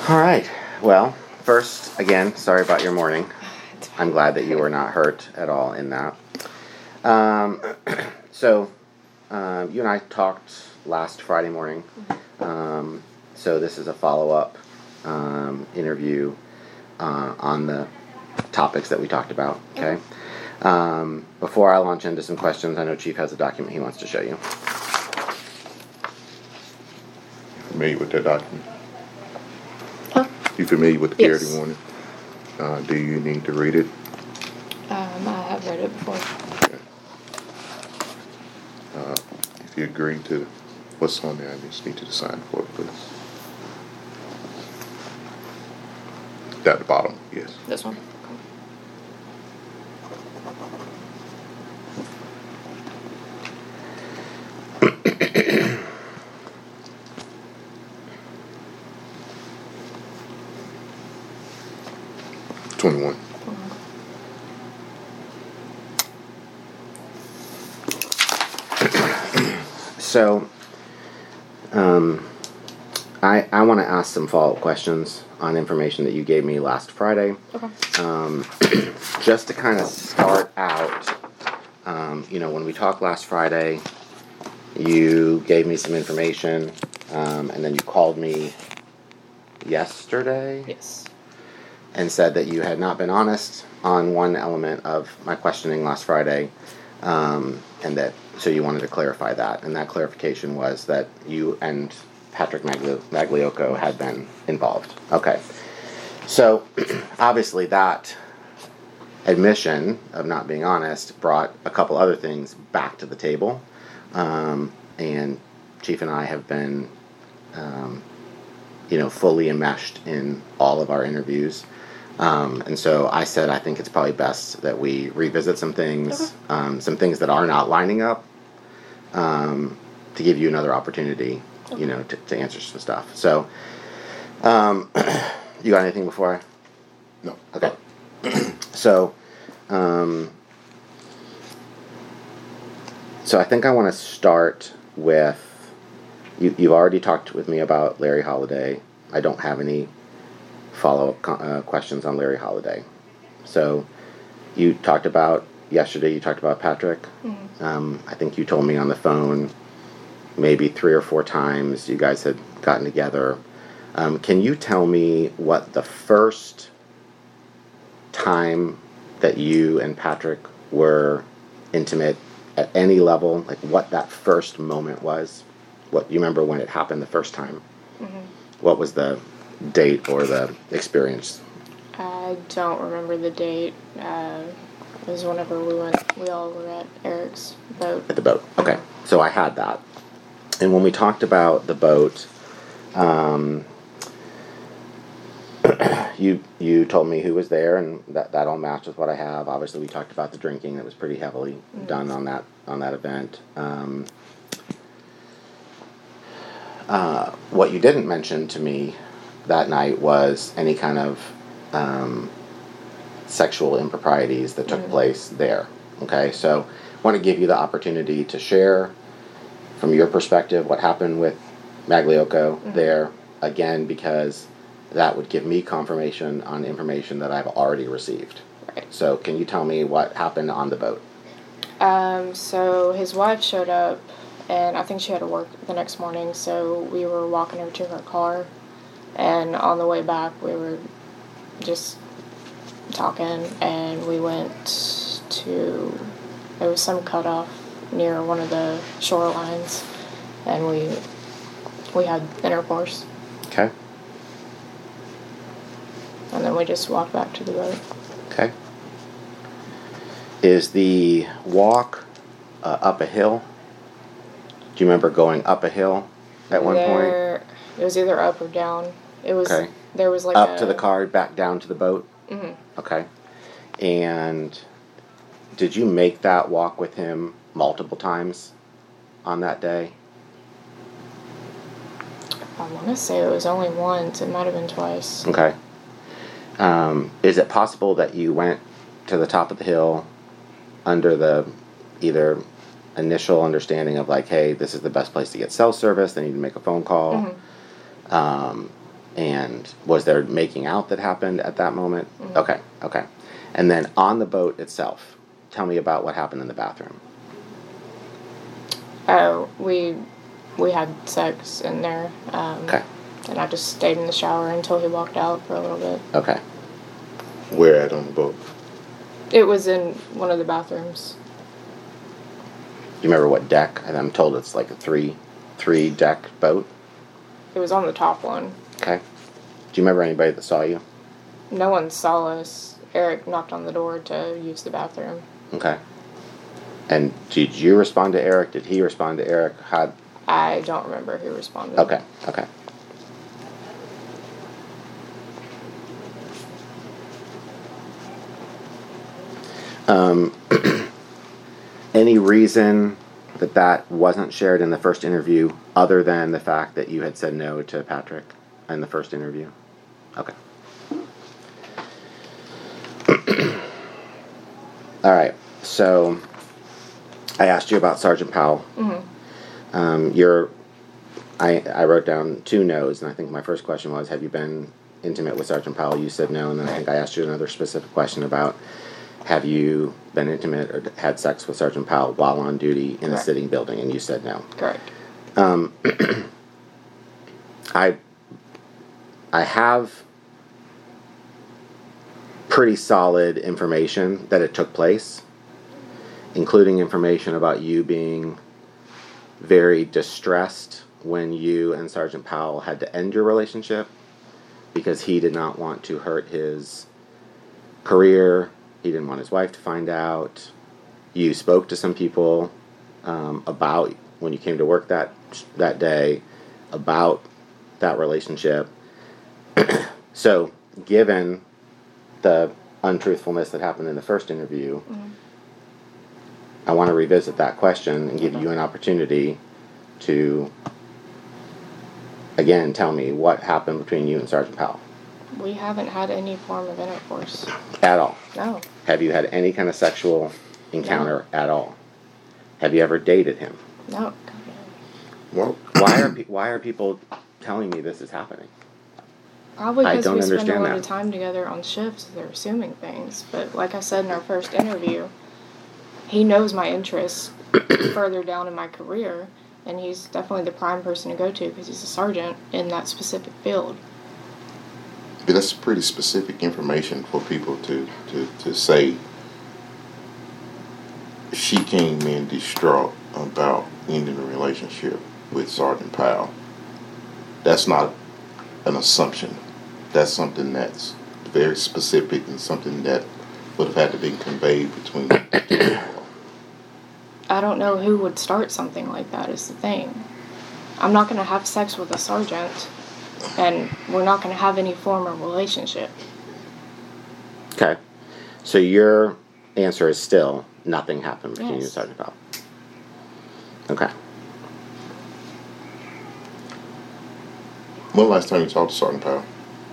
All right. Well, first, again, sorry about your morning. I'm glad that you were not hurt at all in that. So, you and I talked last Friday morning. So this is a follow-up interview on the topics that we talked about. Okay. Before I launch into some questions, I know Chief has a document he wants to show you. Familiar with that document? Huh? You familiar with the Yes. Clarity Warning? Do you need to read it? I have read it before. Okay. If you agree to what's on there, I just need you to sign for it, please. At the bottom, yes. This one. Okay. 21. So, I want to ask some follow-up questions on information that you gave me last Friday. Okay. Just to kind of start out, when we talked last Friday, you gave me some information, and then you called me yesterday Yes. and said that you had not been honest on one element of my questioning last Friday, and that so you wanted to clarify that, and that clarification was that you and Patrick Magliocco had been involved. Okay. So, obviously that admission of not being honest brought a couple other things back to the table. And Chief and I have been, fully enmeshed in all of our interviews. And so I said I think it's probably best that we revisit some things, some things that are not lining up, to give you another opportunity, to answer some stuff. So, you got anything before I? No. Okay. So I think I want to start with, you've already talked with me about Larry Holiday. I don't have any follow-up questions on Larry Holiday. So you talked about, yesterday you talked about Patrick. Mm-hmm. I think you told me on the phone maybe 3 or 4 times you guys had gotten together. Can you tell me what the first time that you and Patrick were intimate at any level, like what that first moment was? What you remember when it happened the first time? Mm-hmm. What was the date or the experience? I don't remember the date. It was whenever we all were at Eric's boat. At the boat. Okay. So I had that. And when we talked about the boat, you told me who was there, and that all matched with what I have. Obviously, we talked about the drinking that was pretty heavily done on that event. What you didn't mention to me that night was any kind of sexual improprieties that took place there. Okay, so I want to give you the opportunity to share from your perspective what happened with Magliocco there, again, because that would give me confirmation on information that I've already received. Right. So can you tell me what happened on the boat? So his wife showed up, and I think she had to work the next morning, so we were walking her to her car, and on the way back we were just talking, and we went to, there was some cutoff near one of the shorelines, and we had intercourse. Okay. And then we just walked back to the boat. Okay. Is the walk up a hill? Do you remember going up a hill at one point? It was either up or down. It was, okay. There was like up to the car, back down to the boat? Mm-hmm. Okay. And did you make that walk with him multiple times on that day? I want to say it was only once. It might have been twice. Okay. Is it possible that you went to the top of the hill under the either initial understanding of like, hey, this is the best place to get cell service, they need to make a phone call, And was there making out that happened at that moment? Mm-hmm. Okay. And then on the boat itself, tell me about what happened in the bathroom. Oh, we had sex in there. Okay. And I just stayed in the shower until he walked out for a little bit. Okay. Where at on the boat? It was in one of the bathrooms. Do you remember what deck? And I'm told it's like a three deck boat. It was on the top one. Okay. Do you remember anybody that saw you? No one saw us. Eric knocked on the door to use the bathroom. Okay. And did you respond to Eric? Did he respond to Eric? How? I don't remember who responded. Okay. Any reason that wasn't shared in the first interview other than the fact that you had said no to Patrick in the first interview? Okay. All right. So I asked you about Sergeant Powell. Mm-hmm. I wrote down 2 no's, and I think my first question was, have you been intimate with Sergeant Powell? You said no, and then I think I asked you another specific question about, have you been intimate or had sex with Sergeant Powell while on duty in a sitting building? And you said no. Correct. I have pretty solid information that it took place, including information about you being very distressed when you and Sergeant Powell had to end your relationship because he did not want to hurt his career. He didn't want his wife to find out. You spoke to some people about, when you came to work that day, about that relationship. So, given the untruthfulness that happened in the first interview, I want to revisit that question and give you an opportunity to, again, tell me what happened between you and Sergeant Powell. We haven't had any form of intercourse. At all? No. Have you had any kind of sexual encounter at all? Have you ever dated him? No. Well, Why are people telling me this is happening? Probably I because don't we spend a understand lot of that. time together on shifts. They're assuming things. But like I said in our first interview, he knows my interests further down in my career, and he's definitely the prime person to go to because he's a sergeant in that specific field. but that's pretty specific information for people to say. She came in distraught about ending a relationship with Sergeant Powell. That's not an assumption. That's something that's very specific and something that would have had to be conveyed between the two people. I don't know who would start something like that is the thing. I'm not going to have sex with a sergeant, and we're not going to have any form of relationship. Okay. So your answer is still nothing happened between you and Yes. Sergeant Powell. Okay. When last time you talked to Sergeant Powell?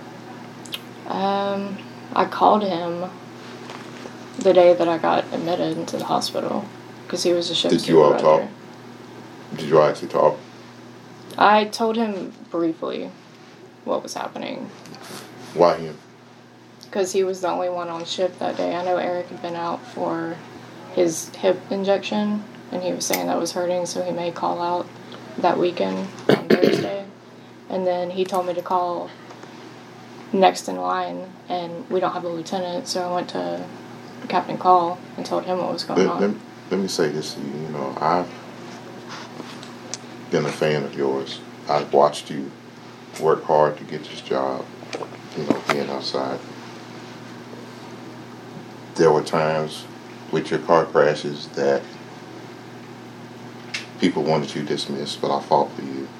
I called him the day that I got admitted into the hospital because he was a shift Did you all supervisor. talk? Did you all actually talk? I told him briefly what was happening Why him? because he was the only one on shift that day. I know Eric had been out for his hip injection, and he was saying that was hurting, so he may call out that weekend on Thursday. And then he told me to call next in line, and we don't have a lieutenant, so I went to Captain Call and told him what was going on. Let me say this to you. You know, I've been a fan of yours. I've watched you work hard to get this job, you know, being outside. There were times with your car crashes that people wanted you dismissed, but I fought for you.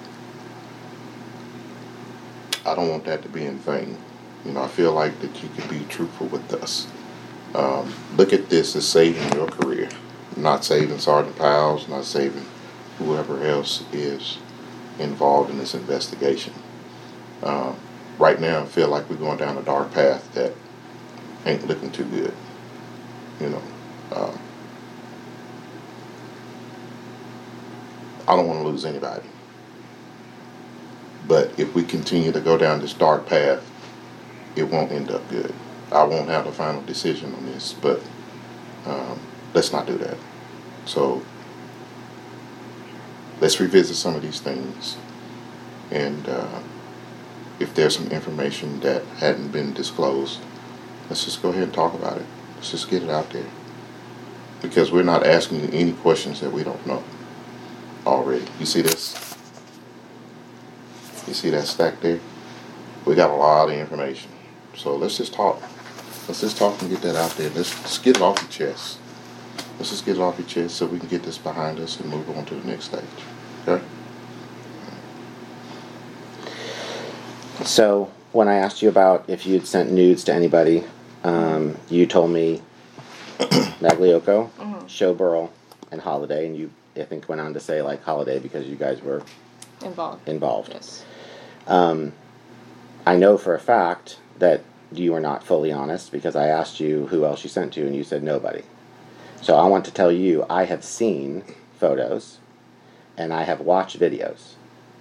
I don't want that to be in vain. You know, I feel like that you can be truthful with us. Look at this as saving your career, not saving Sergeant Powell's, not saving whoever else is involved in this investigation. Right now, I feel like we're going down a dark path that ain't looking too good. You know, I don't want to lose anybody. But if we continue to go down this dark path, it won't end up good. I won't have the final decision on this, but let's not do that. So let's revisit some of these things, and if there's some information that hadn't been disclosed, let's just go ahead and talk about it. Let's just get it out there, because we're not asking you any questions that we don't know already. You see this? You see that stack there? We got a lot of information. So let's just talk. Let's just talk and get that out there. Let's get it off your chest. Let's just get it off your chest so we can get this behind us and move on to the next stage. Okay? So when I asked you about if you'd sent nudes to anybody, you told me Magliocco, Showburl, and Holiday, and you, I think, went on to say like Holiday because you guys were involved. Yes. I know for a fact that you were not fully honest because I asked you who else you sent to, and you said nobody. So I want to tell you I have seen photos and I have watched videos.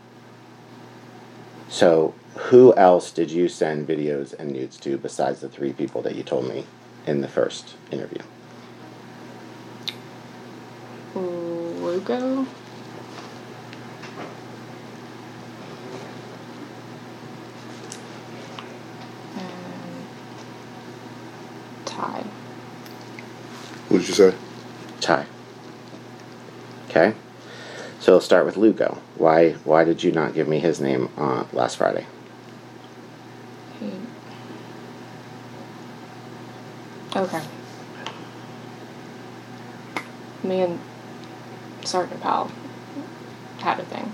So who else did you send videos and nudes to besides the 3 people that you told me in the first interview? Lugo. And Ty. What did you say? Ty. Okay. So let's start with Lugo. Why did you not give me his name last Friday? Okay. Me and Sergeant Powell had a thing.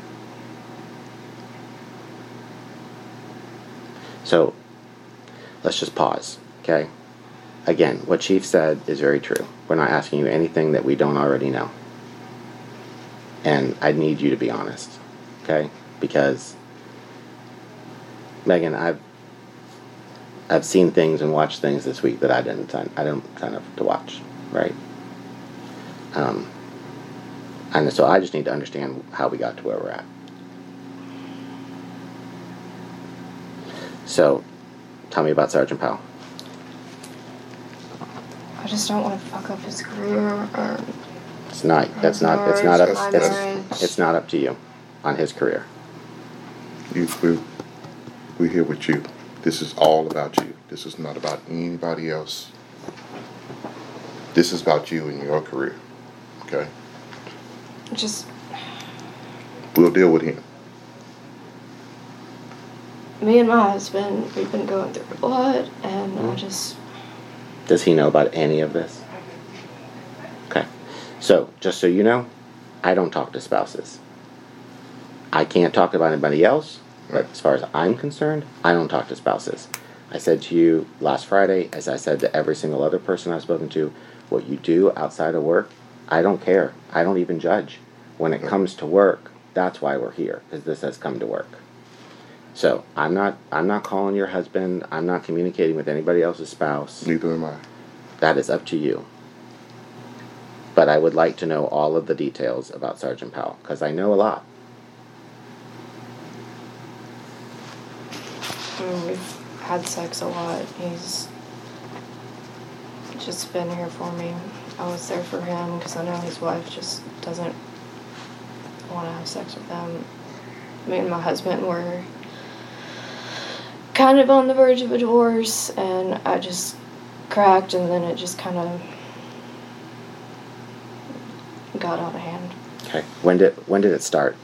So let's just pause, okay? Again, what Chief said is very true. We're not asking you anything that we don't already know. And I need you to be honest, okay? Because, Megan, I've seen things and watched things this week that I didn't sign up to watch, right? And so I just need to understand how we got to where we're at. So, tell me about Sergeant Powell. I just don't want to fuck up his career. It's not up to you on his career. We're here with you. This is all about you. This is not about anybody else. This is about you and your career. Okay? Just We'll deal with him. me and my husband, we've been going through a lot, and I just... Does he know about any of this? Okay. So, just so you know, I don't talk to spouses. I can't talk about anybody else, but as far as I'm concerned, I don't talk to spouses. I said to you last Friday, as I said to every single other person I've spoken to, what you do outside of work, I don't care. I don't even judge. When it comes to work, that's why we're here, because this has come to work. So, I'm not calling your husband. I'm not communicating with anybody else's spouse. Neither am I. That is up to you. But I would like to know all of the details about Sergeant Powell, because I know a lot. We've had sex a lot. He's just been here for me. I was there for him because I know his wife just doesn't want to have sex with him. Me and my husband were kind of on the verge of a divorce, and I just cracked, and then it just kind of got out of hand. Okay. When did it start?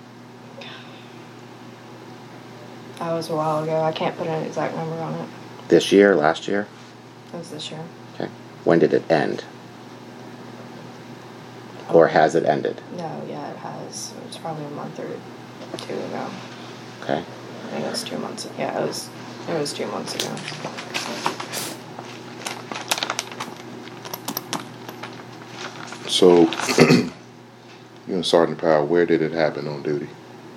That was a while ago. I can't put an exact number on it. This year? Last year? It was this year. Okay. When did it end? Or has it ended? No, yeah, it has. It was probably a month or 2 ago. Okay. I think it was 2 months. Yeah, it was 2 months ago. So, you know, Sergeant Powell, where did it happen on duty?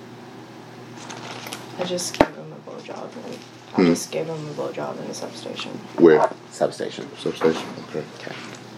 I just gave him a blowjob. I just gave him a blowjob in the substation. Where? Substation. Substation. Okay. Okay.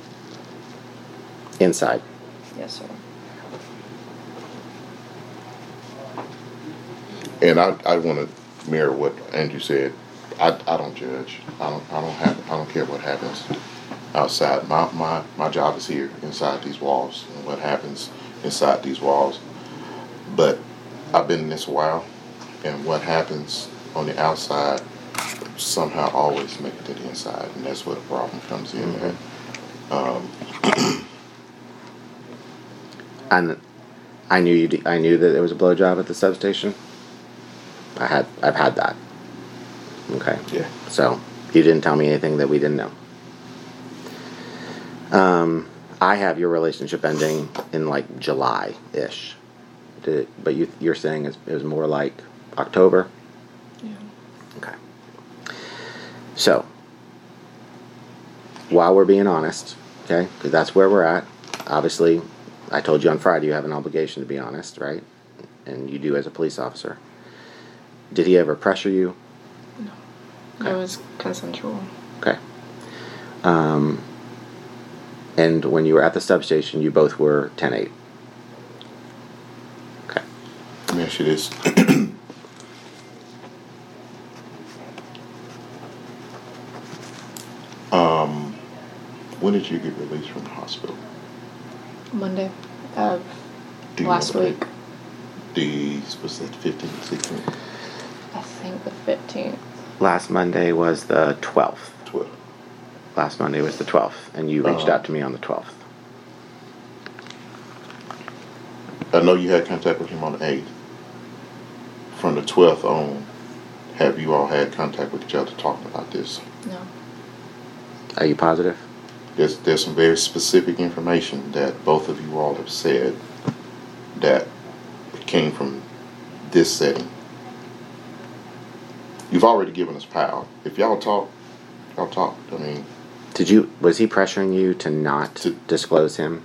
Inside. Yes, sir. And I want to mirror what Andrew said. I don't judge. I don't care what happens outside. My job is here inside these walls and what happens inside these walls. But I've been in this a while, and what happens on the outside somehow always make it to the inside, and that's where the problem comes in. And I knew I knew that there was a blowjob at the substation. I've had that. Okay. Yeah. So you didn't tell me anything that we didn't know. I have your relationship ending in like July-ish. But you're saying it was more like October? Yeah. Okay. So, while we're being honest, okay, because that's where we're at. Obviously, I told you on Friday you have an obligation to be honest, right? And you do as a police officer. Did he ever pressure you? No. Okay. It was consensual. Okay. And when you were at the substation, you both were 10-8. Okay. Let me ask you this. When did you get released from the hospital? Monday of Do you last remember week. Was that 15th, 16th? I think the 15th. Last Monday was the 12th. 12th. Last Monday was the 12th, and you reached out to me on the 12th. I know you had contact with him on the 8th. From the 12th on, have you all had contact with each other talking about this? No. Are you positive? There's some very specific information that both of you all have said that came from this setting. You've already given us power. If y'all talk, y'all talk. I mean, Was he pressuring you to not disclose him?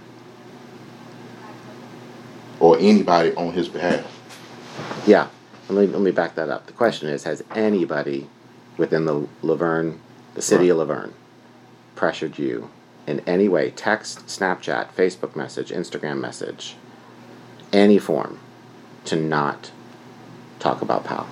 Or anybody on his behalf. Yeah. Let me back that up. The question is, has anybody within the city of Laverne, pressured you in any way, text, Snapchat, Facebook message, Instagram message, any form, to not talk about Powell?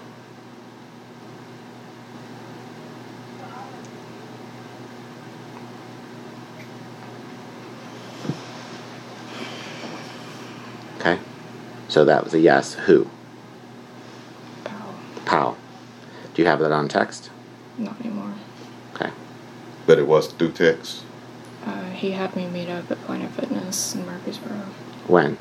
Okay. So that was a yes. Who? Powell. Do you have that on text? Not anymore. Okay. But it was through text. He had me meet up at Planet Fitness in Murfreesboro. When?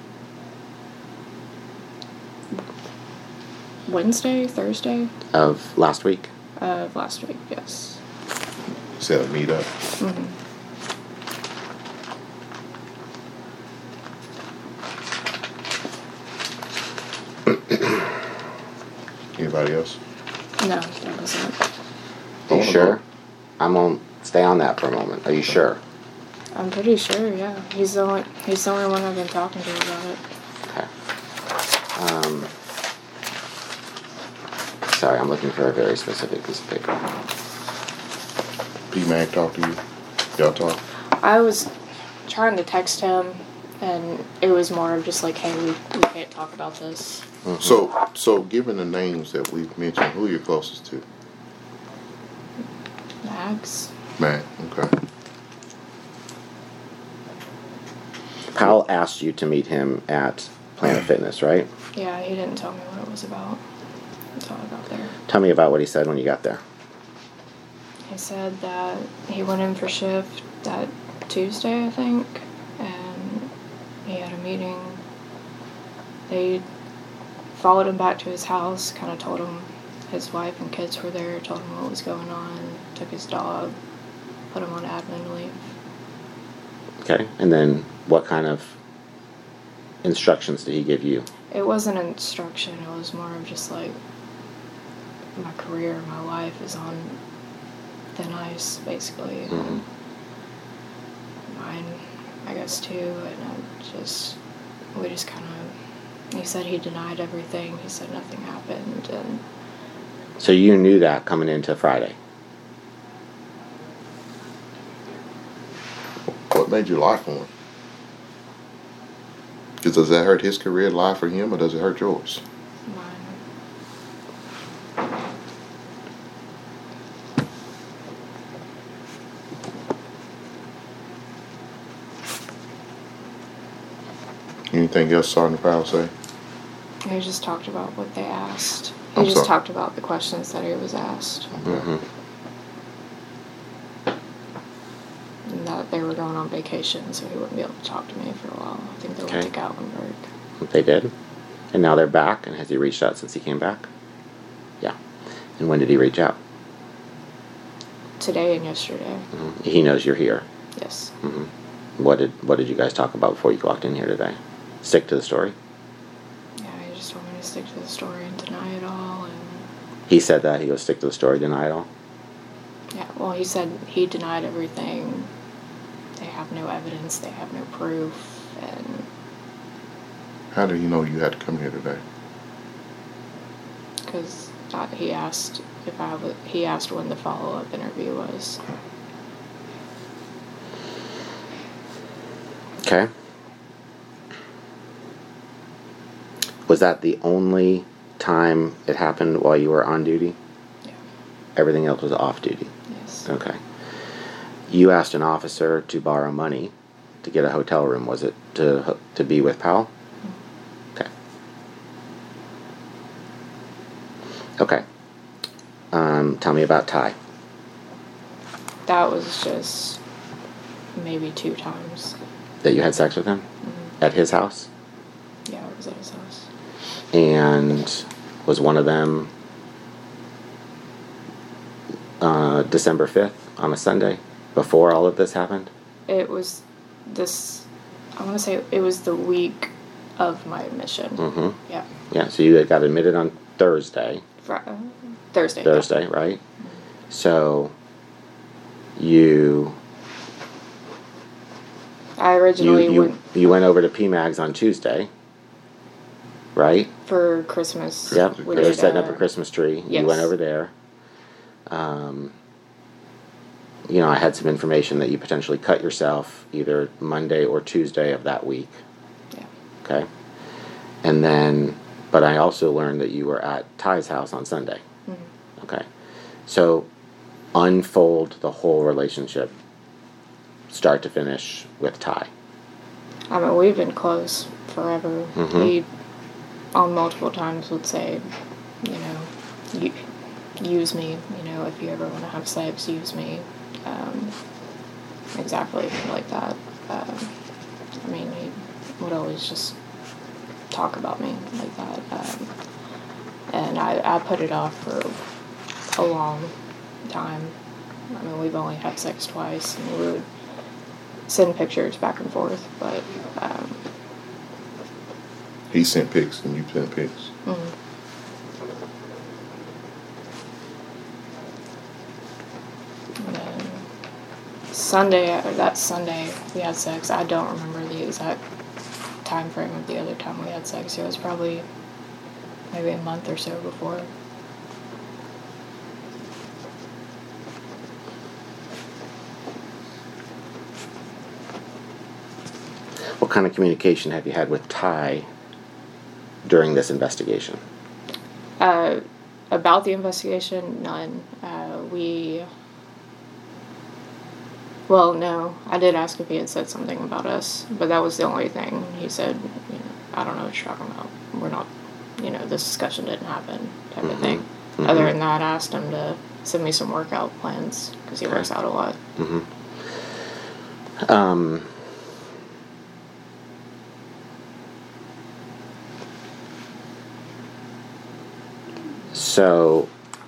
Wednesday, Thursday Of last week? of last week, yes. Set a meet up. Mm-hmm. Anybody else? No, that wasn't. Are you sure? I'm gonna stay on that for a moment. Are you sure? I'm pretty sure, yeah. He's the only one I've been talking to about it. Okay. Sorry, I'm looking for a very specific piece of paper. P-Mac talk to you? Y'all talk? I was trying to text him, and it was more of just like, hey, we can't talk about this. Mm-hmm. So given the names that we've mentioned, who are you closest to? Max? Mac, okay. Powell asked you to meet him at Planet Fitness, right? Yeah, he didn't tell me what it was about until I got there. Tell me about what he said when you got there. He said that he went in for shift that Tuesday, I think, and he had a meeting. They followed him back to his house, kind of told him his wife and kids were there, told him what was going on, took his dog, put him on admin leave. Okay. And then what kind of instructions did he give you? It wasn't an instruction, it was more of just like, my career, my life is on thin ice, basically. Mm-hmm. Mine, I guess, too, and we just kind of, he said he denied everything, he said nothing happened, and... So you knew that coming into Friday? What made you lie for him? Does that hurt his career, lie for him, or does it hurt yours? Mine. Anything else Sergeant Powell say? He just talked about what they asked. He I'm just sorry. talked about the questions that he was asked. Mm-hmm. And that they were going on vacation, so he wouldn't be able to talk to me for a while. I think they went Okay. to Gatlinburg. They did? And now they're back? And has he reached out since he came back? Yeah. And when did he reach out? Today and yesterday. Mm-hmm. He knows you're here. Yes. Mm-hmm. What did you guys talk about before you walked in here today? Stick to the story? Yeah, he just told me to stick to the story and deny it all. And He said that? He goes, stick to the story, deny it all? yeah, well, he said he denied everything. They have no evidence. They have no proof. And How did he know you had to come here today? because he asked he asked when the follow-up interview was. Okay. Was that the only time it happened while you were on duty? Yeah. Everything else was off duty? Yes. Okay. You asked an officer to borrow money to get a hotel room. Was it to be with Powell? Okay. Okay. Tell me about Ty. That was just maybe 2 times. That you had sex with him? Mm-hmm. At his house? Yeah, it was at his house. And was one of them December 5th on a Sunday before all of this happened? It was I want to say it was the week of my admission. Mm-hmm. Yeah. Yeah, so you got admitted on Thursday. Thursday. Thursday, right? So you I originally went you went over to PMAGs on Tuesday, right? for Christmas. Yep. We They were did, setting up a Christmas tree. yes. You went over there. You know, I had some information that you potentially cut yourself either Monday or Tuesday of that week. Yeah. Okay. And then, but I also learned that you were at Ty's house on Sunday. Mm-hmm. Okay. So, unfold the whole relationship, start to finish, with Ty. I mean, we've been close forever. Mhm. He, on multiple times, would say, you know, use me. You know, if you ever want to have sex, use me. Exactly like that. I mean, he would always just talk about me like that. And I put it off for a long time. I mean, we've only had sex twice, and we would send pictures back and forth, but He sent pics and you sent pics. mm. And then that Sunday we had sex. I don't remember the exact time frame of the other time we had sex. It was probably maybe a month or so before. What kind of communication have you had with Ty during this investigation? About the investigation, none. Well, no. I did ask if he had said something about us, but that was the only thing. He said, you know, I don't know what you're talking about. We're not, you know, this discussion didn't happen, type of thing. Mm-hmm. Other than that, I asked him to send me some workout plans, because he works out a lot. Mm-hmm. So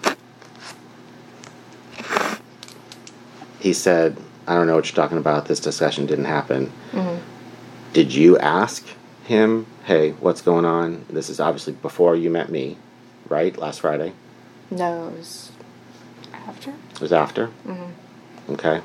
he said, I don't know what you're talking about. This discussion didn't happen. Mm-hmm. Did you ask him, hey, what's going on? This is obviously before you met me, right? Last Friday? No, it was after. It was after? Mm-hmm. Okay.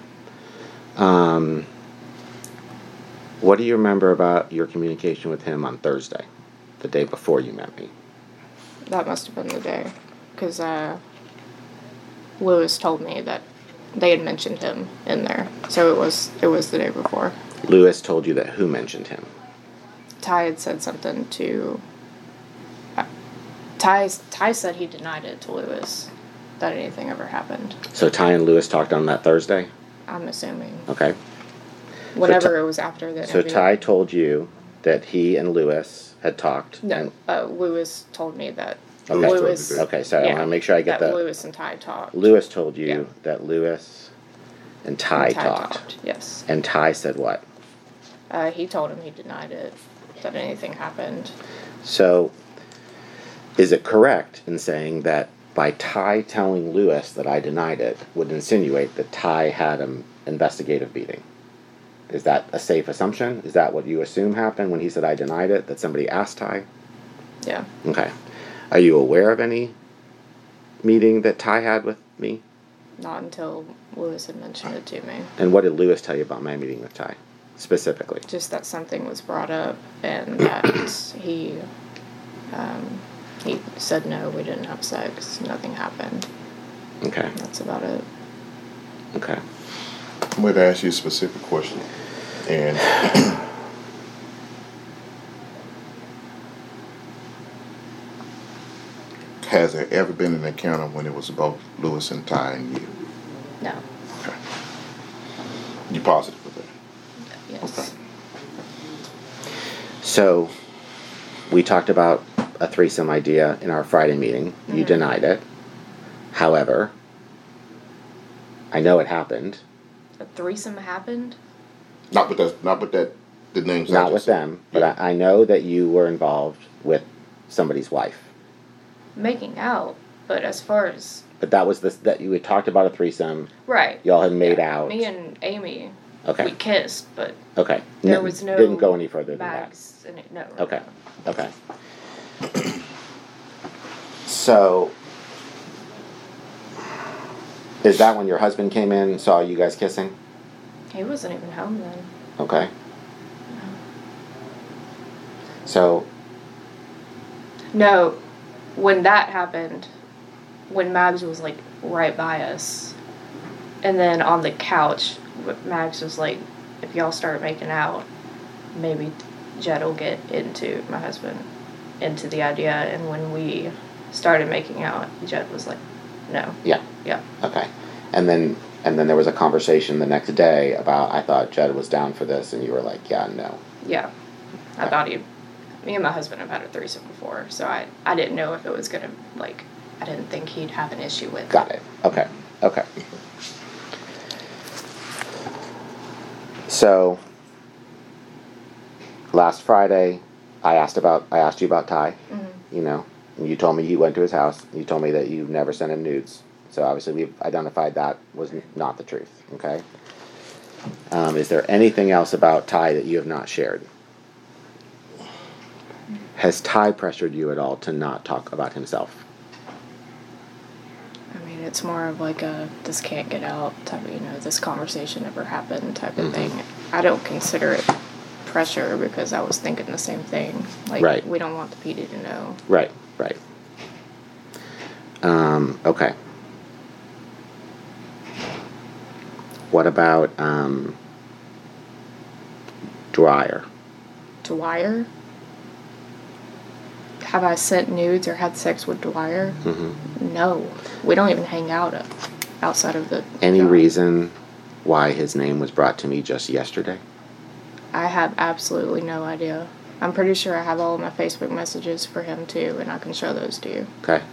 What do you remember about your communication with him on Thursday, the day before you met me? That must have been the day, because Lewis told me that they had mentioned him in there, so it was the day before. Lewis told you that who mentioned him? Ty had said something to. Ty said he denied it to Lewis, that anything ever happened. So Ty and Lewis talked on that Thursday? I'm assuming. Okay. Whenever it was after the So interview. Ty told you that he and Lewis had talked. No, Lewis told me that. Okay. Lewis. Okay, sorry, I want to make sure I get that the. Lewis and Ty talked. Lewis told you Yeah. that Lewis and Ty, And talked. Yes. And Ty said what? He told him he denied it, that anything happened. So, is it correct in saying that by Ty telling Lewis that I denied it would insinuate that Ty had an investigative meeting? Is that a safe assumption? Is that what you assume happened when he said I denied it, that somebody asked Ty? Yeah. Okay. Are you aware of any meeting that Ty had with me? Not until Lewis had mentioned it to me. And what did Lewis tell you about my meeting with Ty, specifically? Just that something was brought up and that he said no, we didn't have sex, nothing happened. Okay. That's about it. Okay. I'm going to ask you a specific question. And has there ever been an encounter when it was both Lewis and Ty and you? No. Okay. You positive with that? Yes. Okay. So, we talked about a threesome idea in our Friday meeting. You denied it. However, I know it happened. A threesome happened? Not with that, the names. I Not just with said. them, but I know that you were involved with somebody's wife. Making out, but as far as... But that was that you had talked about a threesome. Right. Y'all had made out. Me and Amy, Okay. we kissed, but Okay. there was no... Didn't go any further than bags in it. No. that. Okay. Okay. So, is that when your husband came in and saw you guys kissing? He wasn't even home then. Okay. So, No, when that happened, when Mags was like right by us, and then on the couch, Mags was like, if y'all start making out, maybe Jed will get into my husband, into the idea. And when we started making out, Jed was like, no. yeah. Yeah. Okay. And then there was a conversation the next day about, I thought Jed was down for this, and you were like, yeah, no. Yeah. I Okay. thought me and my husband have had a threesome before, so I didn't know if it was gonna, like, I didn't think he'd have an issue with it. Got it. Okay. Okay. So, last Friday, I asked you about Ty. Mm-hmm. You know, and you told me you went to his house. You told me that you never sent him nudes. So obviously we've identified that was not the truth. Okay. Is there anything else about Ty that you have not shared? Has Ty pressured you at all to not talk about himself? I mean, it's more of like a this can't get out type of, this conversation never happened type of thing. I don't consider it pressure because I was thinking the same thing. Like, Right. we don't want the PD to know. Right. Okay. What about Dwyer? Dwyer? Have I sent nudes or had sex with Dwyer? Mm-hmm. No. We don't even hang out outside of the Any job. reason why his name was brought to me just yesterday? I have absolutely no idea. I'm pretty sure I have all of my Facebook messages for him too, and I can show those to you. Okay.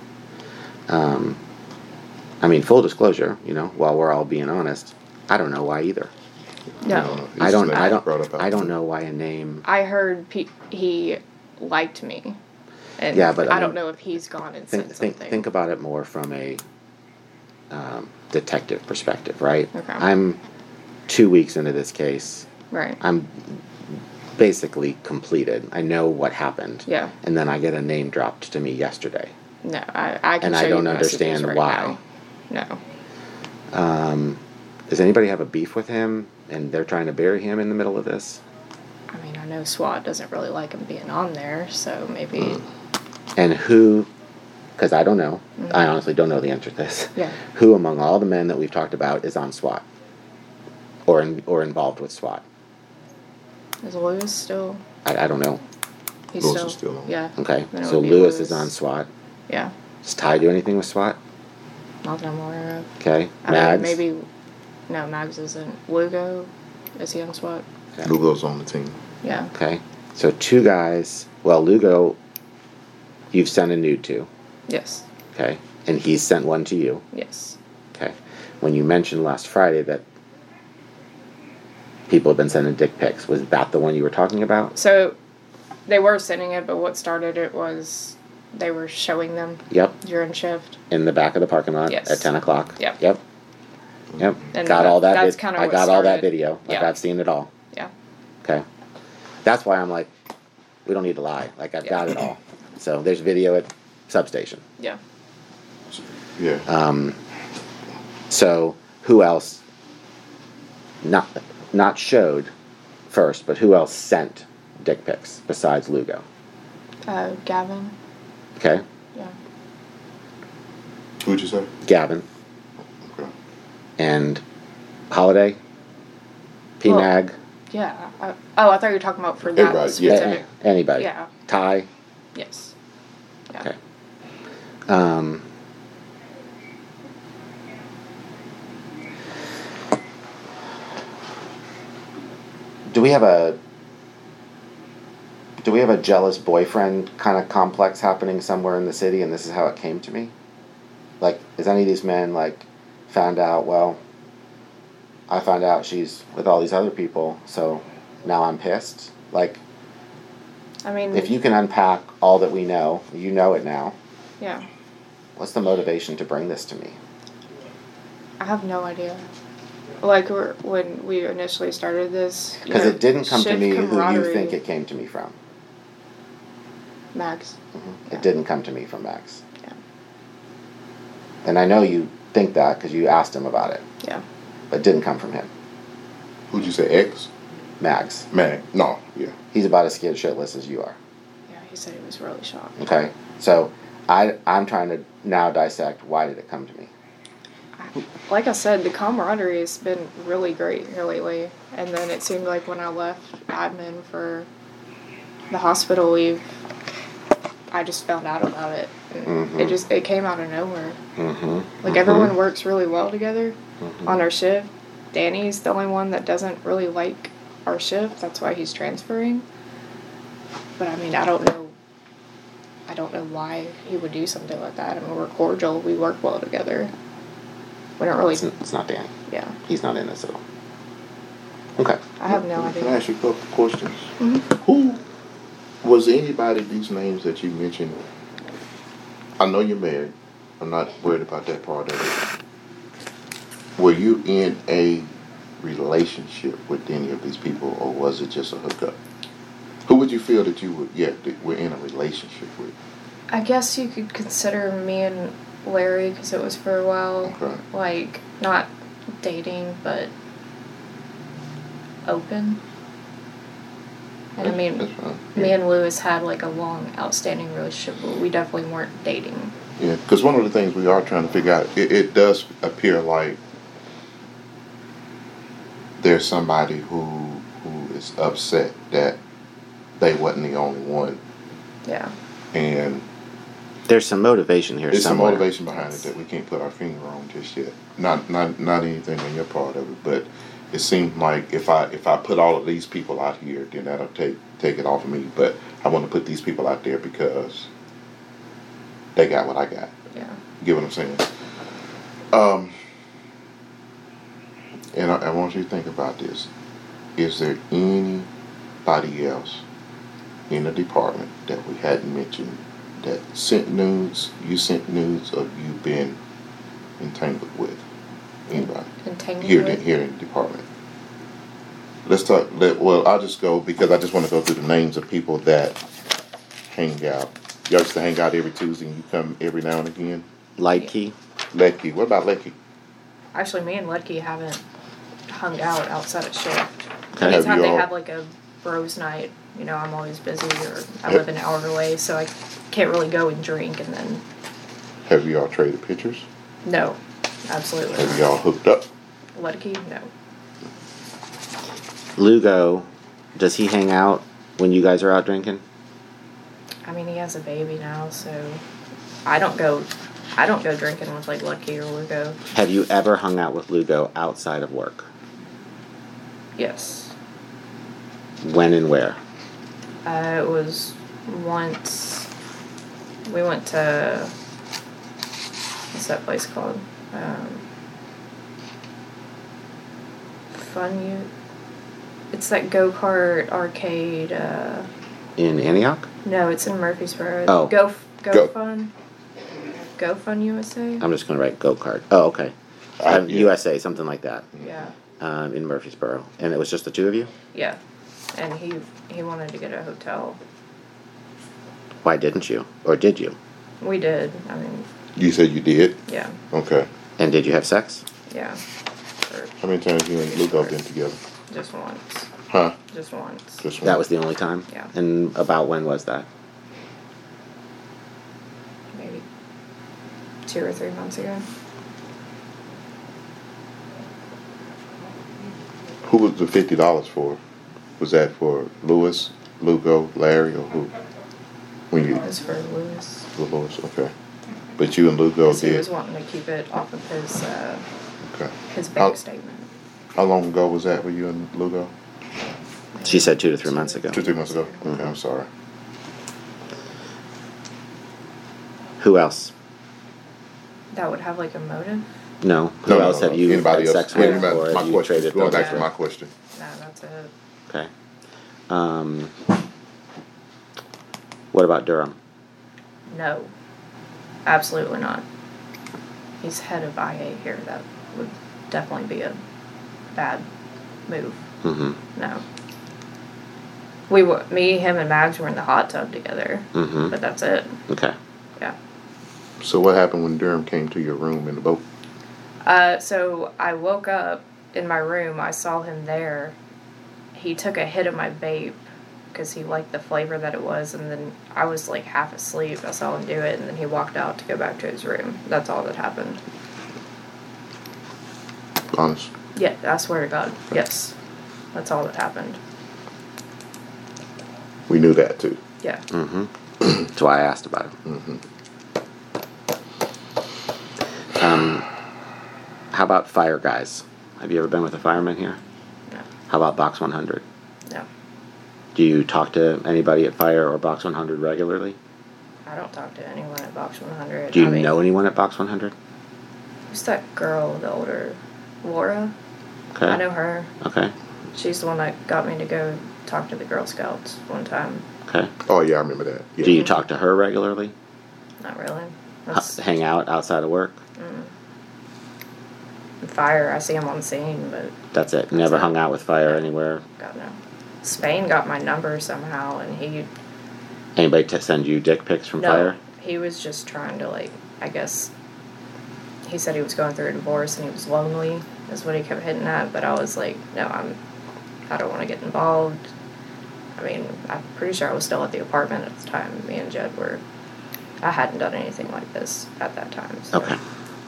I mean, full disclosure, while we're all being honest, I don't know why either. No. I don't I know why a name. I heard he liked me. And Yeah, but I don't know if he's gone and said something. Think about it more from a detective perspective, right? Okay. I'm 2 weeks into this case. Right. I'm basically completed. I know what happened. Yeah. And then I get a name dropped to me yesterday. No, I can And show I you don't the messages understand right why. now. No. Does anybody have a beef with him and they're trying to bury him in the middle of this? I mean, I know SWAT doesn't really like him being on there, so maybe... And who, because I don't know, I honestly don't know the answer to this. Yeah. Who among all the men that we've talked about is on SWAT? Or involved with SWAT? Is Lewis still... I don't know. He's Lewis is still on. Yeah. Okay, Then it so would be Lewis is on SWAT. Yeah. Does Ty do anything with SWAT? Not that I'm aware of. Okay, I Mags? mean, maybe... No, Mags isn't. Lugo? Is he on SWAT? Okay. Lugo's on the team. Yeah. Okay, So 2 guys. Well, Lugo, you've sent a nude to. Yes. Okay. And he's sent one to you. Yes. Okay. When you mentioned last Friday that people have been sending dick pics, was that the one you were talking about? So they were sending it, but what started it was they were showing them Yep. during shift. In the back of the parking lot Yes. at 10 o'clock. Yep. Yep. Yep. And got all that. that's kinda I what got all that started. video. Like, Yeah. I've seen it all. Yeah. Okay. That's why I'm like, we don't need to lie. Like, I've Yeah. got it all. So there's video at substation. Yeah. Yeah. So who else? Not showed first, but who else sent dick pics besides Lugo? Gavin. Okay. Yeah. Who'd you say? Gavin Okay. and Holiday. PMag. Yeah. I thought you were talking about for that Everybody, yeah. specific. Anybody. Yeah. Ty. Yes. Yeah. Okay. Do we have a jealous boyfriend kind of complex happening somewhere in the city, and this is how it came to me? Like, is any of these men like found out? Well, I found out she's with all these other people, so now I'm pissed. Like, I mean, if you can unpack all that we know, you know it now. yeah. What's the motivation to bring this to me? I have no idea. Like when we initially started this, Because it didn't come to shift me who you camaraderie- think it came to me from. Max. It Yeah. didn't come to me from Max. Yeah. And I know you think that because you asked him about it. Yeah. But it didn't come from him. Who'd you say? X? Mags. Mag? No. Yeah. He's about as scared shitless as you are. Yeah. He said he was really shocked. Okay? So I'm trying to now dissect why did it come to me. Like I said, the camaraderie has been really great here lately. And then it seemed like when I left admin for the hospital leave, I just found out about it. And it came out of nowhere. Mm-hmm. Like everyone works really well together on our shift. Danny's the only one that doesn't really like our shift. That's why he's transferring. But I mean, I don't know why he would do something like that. I mean, we're cordial. We work well together. We don't really. It's not Danny. Yeah. He's not in this at all. Okay. I have no Can I idea. ask you a couple questions? Who was anybody these names that you mentioned? I know you're married. I'm not worried about that part of it. Were you in a relationship with any of these people, or was it just a hookup? Who would you feel that were in a relationship with? I guess you could consider me and Larry, because it was for a while, Okay. like, not dating, but open. And I mean, That's fine. me and Lewis had like a long, outstanding relationship, but we definitely weren't dating. Yeah, because one of the things we are trying to figure out, it does appear like there's somebody who is upset that they wasn't the only one, Yeah. and There's some motivation here there's some somewhere. motivation behind it that we can't put our finger on just yet. Not anything on your part of it, but it seems like if I put all of these people out here, then that'll take it off of me. But I want to put these people out there because they got what I got. Yeah. You get what I'm saying? And I want you to think about this. Is there anybody else in the department that we hadn't mentioned that sent nudes, you sent nudes of you being entangled with? Anybody? Entangled Here with? in the department. Let's talk, well, I'll just go because I just want to go through the names of people that hang out. Y'all used to hang out every Tuesday and you come every now and again? Light key. Ledke. What about Ledke? Actually, me and Ledke haven't hung out outside of shift. Okay. Have Anytime you they all- have like a bros night, you know, I'm always busy or I live an hour away, so I can't really go and drink and then, Have you all traded pictures? no, absolutely Have not. y'all hooked up? Ledke, no. Lugo, does he hang out when you guys are out drinking? I mean, he has a baby now, so I don't go drinking with like Ledke or Lugo. Have you ever hung out with Lugo outside of work? Yes. When and where? It was once we went to, what's that place called? It's that go-kart arcade. In Antioch? No, it's in Murfreesboro. Oh. Go Go. Fun. Go Fun USA. I'm just going to write go-kart. Oh, okay. Yeah. USA, something like that. Yeah. In Murfreesboro. And it was just the two of you? Yeah. And he wanted to get a hotel. Why didn't you? Or did you? We did. I mean, You said you did? yeah. Okay. And did you have sex? Yeah. How many times you and Lugo been together? Just once. Huh? Just once. Just one? That was the only time? Yeah. And about when was that? Maybe 2 or 3 months ago. Who was the $50 for? Was that for Lewis, Lugo, Larry, or who? When you It was for Lewis. for Lewis, okay. But you and Lugo Because he did. was wanting to keep it off of Okay. his How- bank statement. How long ago was that with you and Lugo? She said 2 to 3 months ago. 2, 3 months ago. Okay, I'm sorry. Who else? That would have like a motive? No. Who else have you Anybody had else? sex with? Anybody- Or my have you question. traded Going those back to out? my question. No, that's it. Okay. What about Durham? No. Absolutely not. He's head of IA here. That would definitely be a bad move. Mm-hmm. No. Me, him, and Mags were in the hot tub together. Mm-hmm. But that's it. Okay. Yeah. So what happened when Durham came to your room in the boat? So I woke up in my room. I saw him there. He took a hit of my vape because he liked the flavor that it was, and then I was like half asleep. I saw him do it, and then he walked out to go back to his room. That's all that happened. Honest. Yeah, I swear to God. Yes. That's all that happened. We knew that too. Yeah. Mm-hmm. That's why I asked about it. Mm-hmm. How about fire guys? Have you ever been with a fireman here? No. How about Box 100? No. Do you talk to anybody at Fire or Box 100 regularly? I don't talk to anyone at Box 100. Do you know anyone at Box 100? Who's that girl, the older Laura? Okay. I know her. Okay. She's the one that got me to go talk to the Girl Scouts one time. Okay. Oh yeah, I remember that. Yeah. Do you talk to her regularly? Not really. Hang out outside of work? Fire, I see him on scene, but That's it. Never it. hung out with Fire anywhere. God no. Spain got my number somehow, and he Anybody send you dick pics from no, Fire? he was just trying to I guess. He said he was going through a divorce and he was lonely. Is what he kept hitting at. But I was like, no, I don't want to get involved. I mean, I'm pretty sure I was still at the apartment at the time. Me and Jed were. I hadn't done anything like this at that time. So. Okay.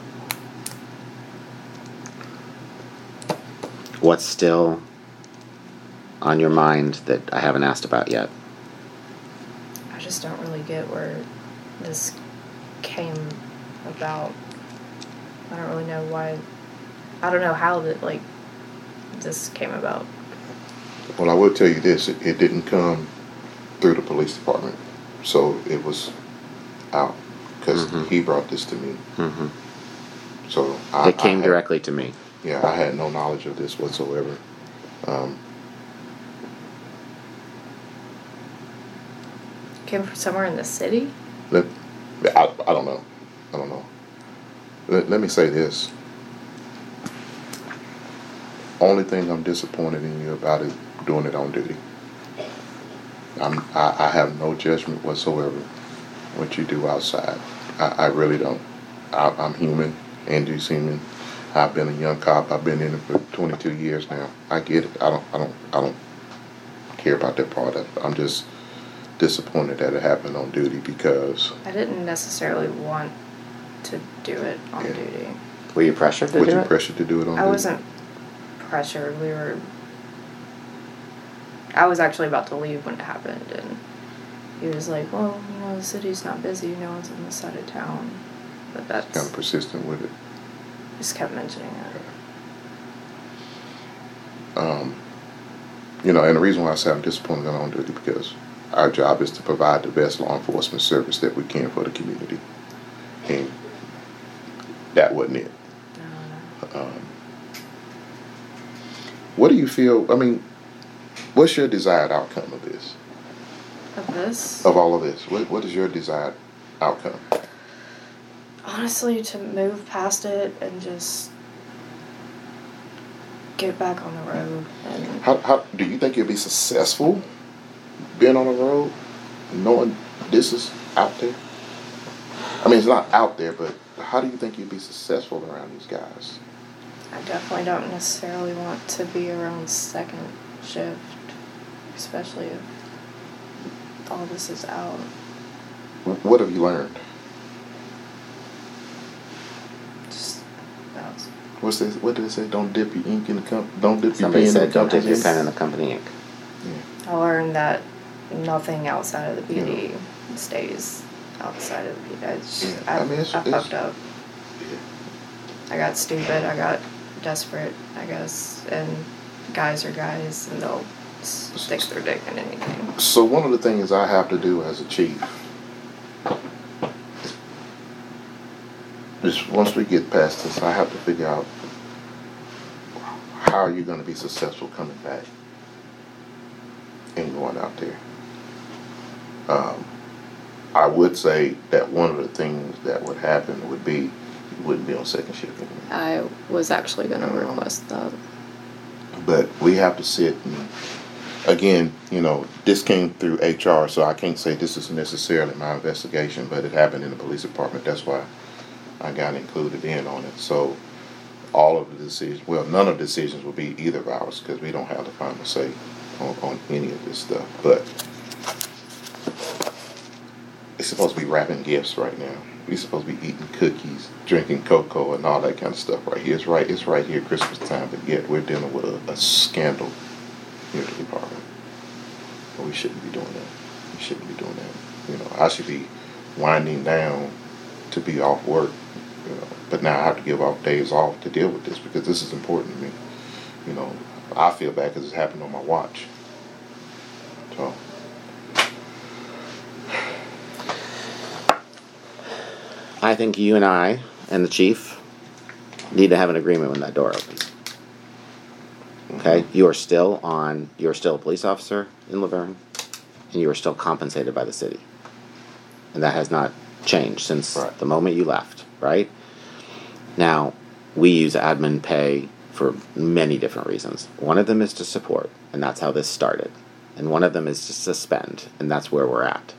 What's still on your mind that I haven't asked about yet? I just don't really get where this came about. I don't really know why. I don't know how this came about. Well, I will tell you this: it didn't come through the police department, so it was out because he brought this to me. Mm-hmm. So It came directly to me. Yeah, I had no knowledge of this whatsoever. Came from somewhere in the city? I don't know. I don't know. Let me say this. Only thing I'm disappointed in you about is doing it on duty. I have no judgment whatsoever what you do outside. I really don't. I'm human. Andrew's human. I've been a young cop. I've been in it for 22 years now. I get it. I don't care about that part of it. I'm just disappointed that it happened on duty because. I didn't necessarily want to do it on Yeah. duty. Were you pressured to Was do you it? pressured to do it on duty? I wasn't pressured. I was actually about to leave when it happened, and he was like, well, the city's not busy, no one's on this side of town. But that's Kind of persistent with it. just kept mentioning it. And the reason why I say I'm disappointed that I don't do it because Our job is to provide the best law enforcement service that we can for the community. And that wasn't it. What do you feel, I mean, what's your desired outcome of this? Of this? Of all of this? What is your desired outcome? Honestly, to move past it and just get back on the road. And How do you think you'll be successful being on the road, knowing this is out there? I mean, it's not out there, but how do you think you'd be successful around these guys? I definitely don't necessarily want to be around second shift, especially if all this is out. What have you learned? Just about. What's this? What did it say? Don't dip your ink in the don't dip Somebody your pen said, in the "Don't dip your company pen ink." in the company ink." I learned that nothing outside of the PD stays outside of the PD. I fucked up. Yeah. I got stupid. I got desperate, I guess. And guys are guys, and they'll stick their dick in anything. So one of the things I have to do as a chief is once we get past this, I have to figure out how are you going to be successful coming back and going out there. I would say that one of the things that would happen would be you wouldn't be on second shift anymore. I was actually going to request that. But we have to sit and, again, this came through HR, so I can't say this is necessarily my investigation, but it happened in the police department. That's why I got included in on it. So all of the decisions, well, none of the decisions will be either of ours because we don't have the final say on any of this stuff. But it's supposed to be wrapping gifts right now. We're supposed to be eating cookies, drinking cocoa, and all that kind of stuff right here. It's right here Christmas time, but yet we're dealing with a scandal here at the department. But we shouldn't be doing that. We shouldn't be doing that. I should be winding down to be off work, but now I have to give off days off to deal with this because this is important to me. I feel bad because it's happened on my watch. So. I think you and I and the chief need to have an agreement when that door opens. Okay? You are still a police officer in Laverne, and you are still compensated by the city. And that has not changed since the moment you left, right? Now, we use admin pay for many different reasons. One of them is to support, and that's how this started. And one of them is to suspend, and that's where we're at.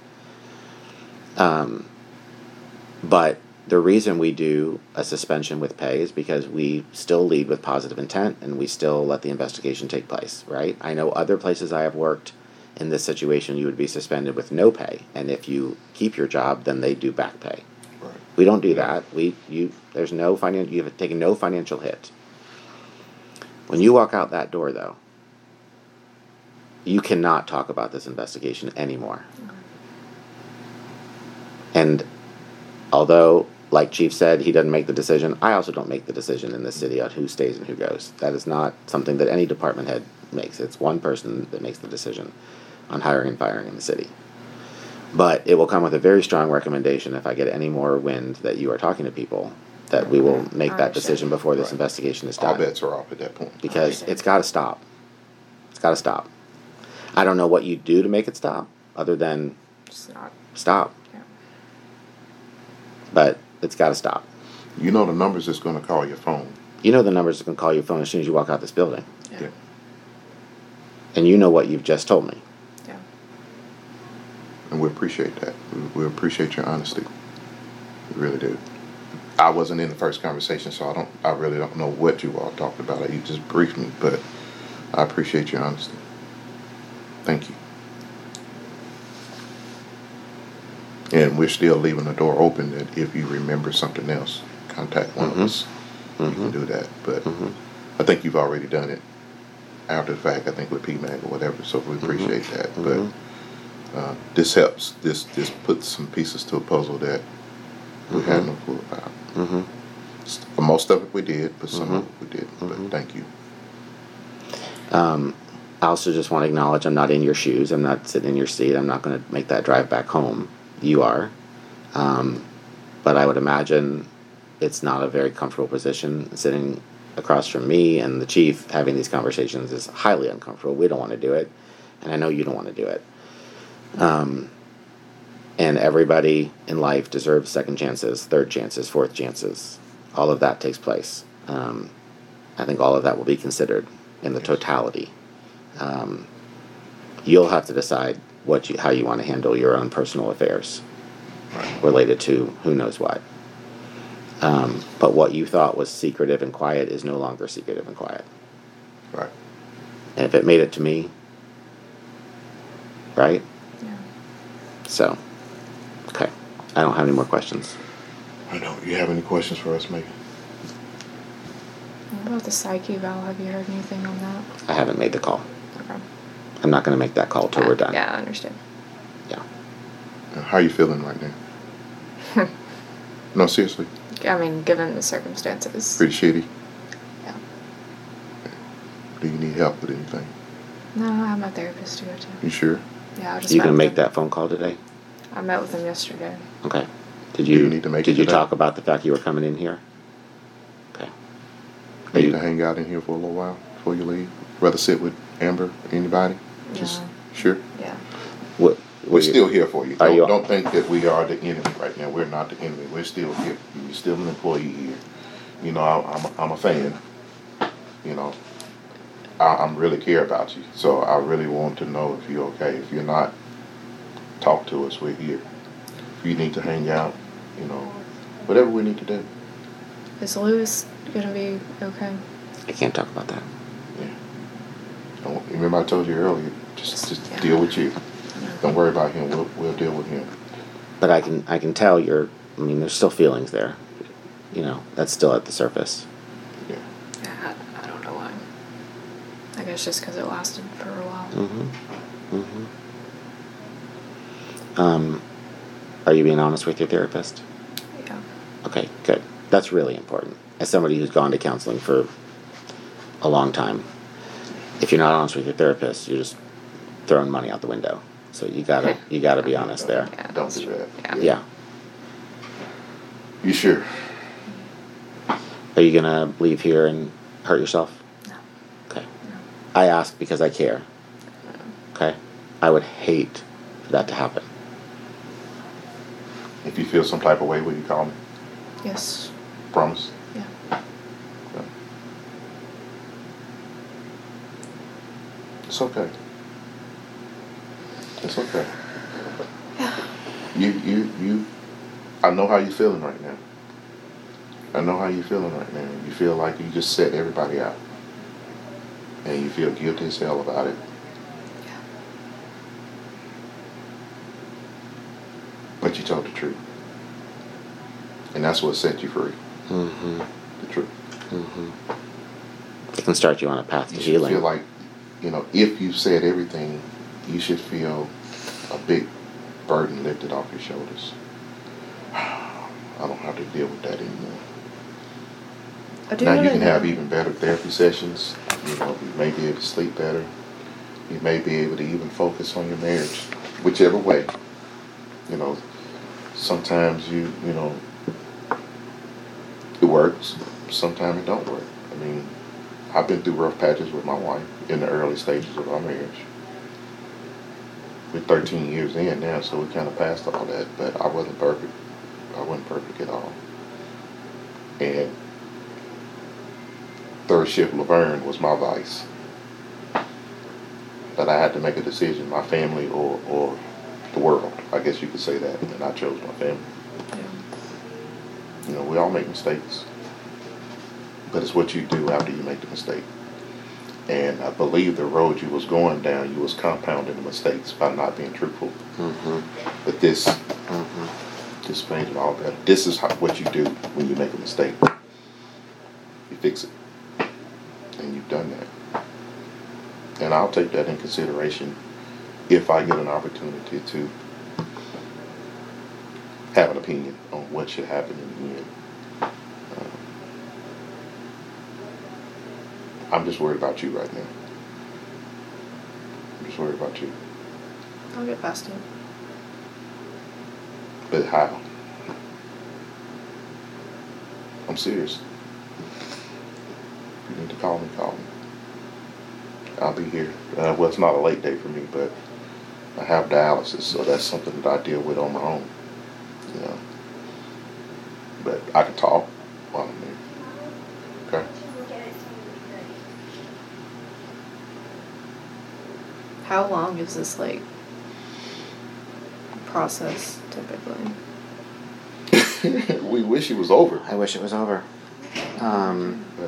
But the reason we do a suspension with pay is because we still lead with positive intent and we still let the investigation take place, right? I know other places I have worked in this situation you would be suspended with no pay, and if you keep your job, then they do back pay. Right. We don't do that. There's no you have taken no financial hit. When you walk out that door, though, you cannot talk about this investigation anymore. And although, like Chief said, he doesn't make the decision, I also don't make the decision in this city on who stays and who goes. That is not something that any department head makes. It's one person that makes the decision on hiring and firing in the city. But it will come with a very strong recommendation if I get any more wind that you are talking to people, that we will make that decision before this investigation is done. All bets are off at that point. Because it's got to stop. It's got to stop. I don't know what you do to make it stop, other than Just not. stop. Yeah. But it's got to stop. You know the numbers that's going to call your phone. You know the numbers that's going to call your phone as soon as you walk out this building. Yeah. And you know what you've just told me. Yeah. And we appreciate that. We appreciate your honesty. We really do. I wasn't in the first conversation, so I really don't know what you all talked about. You just briefed me, but I appreciate your honesty. Thank you. And we're still leaving the door open that if you remember something else, contact one of us. You can do that. But I think you've already done it after the fact, I think with PMAG or whatever, so we appreciate that. But this helps. This puts some pieces to a puzzle that we had no clue about. Most of it we did, but some of it we didn't. But thank you. I also just want to acknowledge I'm not in your shoes. I'm not sitting in your seat. I'm not going to make that drive back home. You are. But I would imagine it's not a very comfortable position. Sitting across from me and the chief having these conversations is highly uncomfortable. We don't want to do it. And I know you don't want to do it. And everybody in life deserves second chances, third chances, fourth chances. All of that takes place. I think all of that will be considered in the totality. You'll have to decide how you want to handle your own personal affairs related to who knows what. But what you thought was secretive and quiet is no longer secretive and quiet. Right. And if it made it to me, right? Yeah. So, okay. I don't have any more questions. I don't. You have any questions for us, Megan? What about the psych eval? Have you heard anything on that? I haven't made the call. Okay. I'm not going to make that call till we're done. Yeah, I understand. Yeah. How are you feeling right now? No, seriously. I mean, given the circumstances. Pretty shitty. Yeah. Do you need help with anything? No, I have my therapist to go to. You sure? Yeah, I just You met can with make him. that phone call today? I met with him yesterday. Okay. Do you need to make it Did you today? talk about the fact you were coming in here? Okay. Are Need you to hang out in here for a little while before you leave? Rather sit with Amber, anybody? Just No. sure. Yeah. what? We're still here for you. Are you- Don't think that we are the enemy right now. We're not the enemy. We're still here. You're still an employee here. You know, I'm a fan. You know, I'm really care about you. So I really want to know if you're okay. If you're not, talk to us. We're here. If you need to hang out, you know, whatever we need to do. Is Lewis gonna be okay? I can't talk about that. Remember I told you earlier, just Yeah. deal with you. Don't worry about him. We'll deal with him. But I can tell there's still feelings there. You know, that's still at the surface. Yeah. Yeah, I don't know why. I guess just because it lasted for a while. Are you being honest with your therapist? Yeah. Okay, good. That's really important. As somebody who's gone to counseling for a long time, if you're not honest with your therapist, you're just throwing money out the window. So you gotta be honest there. Yeah, Don't that's do true. that. Yeah. Yeah. You sure? Are you gonna leave here and hurt yourself? No. Okay. No. I ask because I care. Okay? I would hate for that to happen. If you feel some type of way, will you call me? Yes. Promise? Yeah. Okay. It's okay. It's okay. Yeah. You I know how you're feeling right now. I know how you're feeling right now. You feel like you just set everybody out. And you feel guilty as hell about it. Yeah. But you told the truth. And that's what set you free. Mm-hmm. The truth. It can start you on a path to You should healing. feel like, if you said everything, you should feel a big burden lifted off your shoulders. I don't have to deal with that anymore. I do Now really you can have know- even better therapy sessions. You may be able to sleep better. You may be able to even focus on your marriage, whichever way. Sometimes it works. Sometimes it don't work. I mean, I've been through rough patches with my wife in the early stages of our marriage. We're 13 years in now, so we kind of passed all that. But I wasn't perfect. I wasn't perfect at all. And third shift Laverne was my vice. But I had to make a decision, my family or the world. I guess you could say that. And I chose my family. Yeah. We all make mistakes. But it's what you do after you make the mistake. And I believe the road you was going down, you was compounding the mistakes by not being truthful. But this made it all better. This is what you do when you make a mistake. You fix it. And you've done that. And I'll take that in consideration if I get an opportunity to have an opinion on what should happen in the end. I'm just worried about you right now. just worry about you. I'll get past it. But how? I'm serious. If you need to call me, call me. I'll be here. Well, it's not a late day for me, but I have dialysis, so that's something that I deal with on my own. You know. But I can talk while I'm there. Okay? How long is this, like, process typically? We wish it was over. I wish it was over. But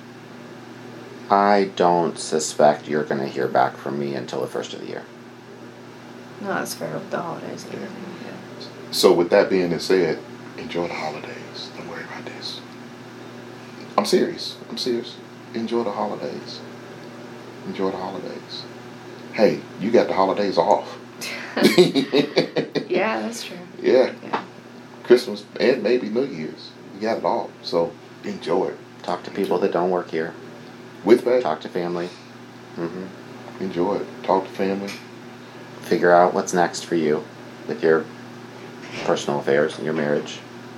I don't suspect you're going to hear back from me until the first of the year. No, that's fair with the holidays and everything. Yeah. so with that being said, enjoy the holidays. Don't worry about this. I'm serious. I'm serious. Enjoy the holidays. Enjoy the holidays. Hey, you got the holidays off. Yeah, that's true. Yeah. Yeah. Christmas and maybe New Year's. You got it all. So enjoy it. Talk to people that don't work here. With that, Talk to family. enjoy it. Talk to family. Figure out what's next for you with your personal affairs and your marriage.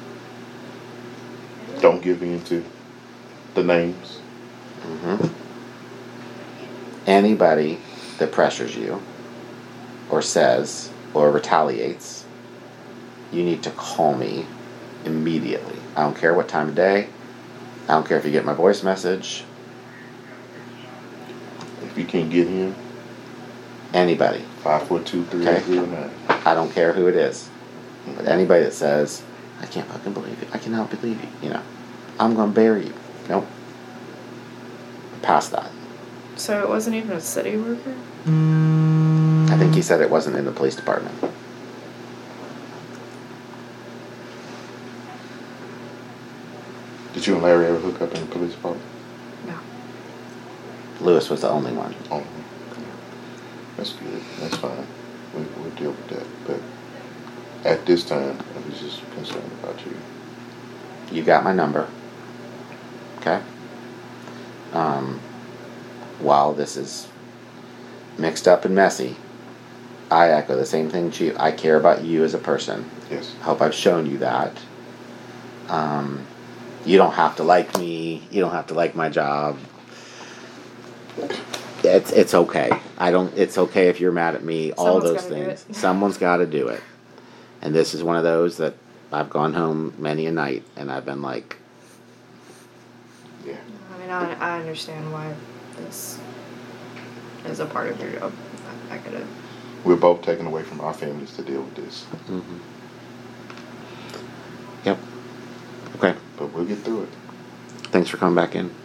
Don't give in to the names. Anybody that pressures you or says or retaliates, you need to call me immediately. I don't care what time of day. I don't care if you get my voice message. If you can't get him, Anybody. 542-3809. I don't care who it is. But anybody that says, I can't fucking believe it. I cannot believe it. You know, I'm going to bury you. Nope. Past that. So it wasn't even a city worker? I think he said it wasn't in the police department. Did you and Larry ever hook up in the police department? No. Lewis was the only one. Oh, that's good. That's fine. We'll deal with that. But at this time, I was just concerned about you. You got my number. Okay? While this is mixed up and messy, I echo the same thing, Chief. I care about you as a person. Yes. I hope I've shown you that. You don't have to like me. You don't have to like my job. It's okay. It's okay if you're mad at me. All Someone's those gotta do things. it. Someone's got to do it. And this is one of those that I've gone home many a night and I've been like, Yeah. I mean, I understand why this is a part of your job. I could have. We're both taken away from our families to deal with this. yep. Okay. But we'll get through it. Thanks for coming back in.